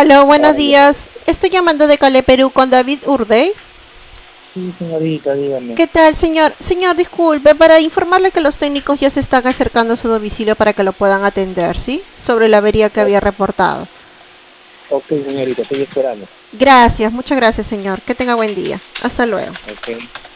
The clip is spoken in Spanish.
Aló, buenos Aló. días. Estoy llamando de Cale, Perú con David Urdey. Sí, señorita, dígame. ¿Qué tal, señor? Señor, disculpe, para informarle que los técnicos ya se están acercando a su domicilio para que lo puedan atender, ¿sí? Sobre la avería que O- había reportado. ok, señorita, estoy esperando. Gracias, muchas gracias, señor. Que tenga buen día. Hasta luego. Ok.